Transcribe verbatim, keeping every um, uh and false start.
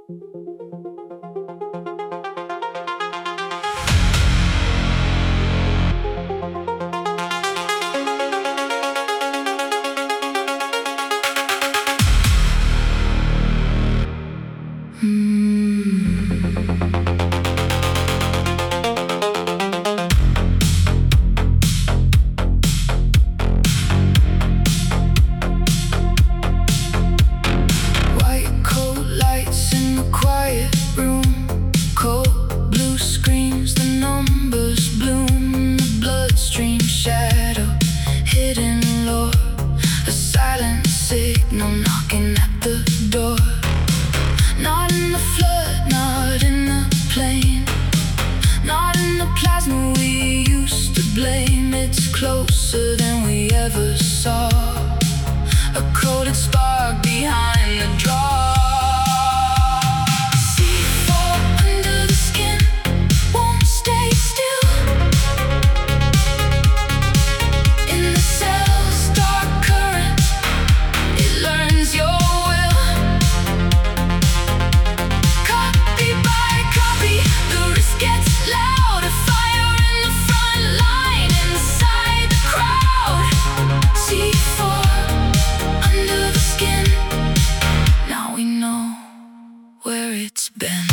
Signal knocking at the door. Not in the flood, not in the plane, not in the plasma we used to blame. It's closer than we ever saw, a coded spark behind the draw. Where it's been.